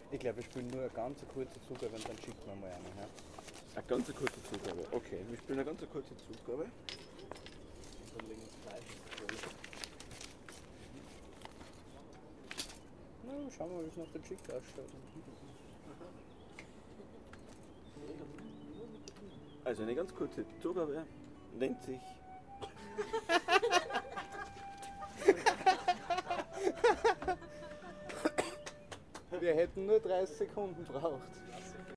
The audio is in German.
Ich glaube, wir spielen nur eine ganz kurze Zugabe und dann schicken wir mal eine. Ja? Eine ganz kurze Zugabe. Okay, wir spielen eine ganz kurze Zugabe. Und dann legen wir es gleich. Na, schauen wir mal, wie es nach der Chick ausschaut. Also eine ganz kurze Zugabe nennt sich. Wir hätten nur 30 Sekunden braucht.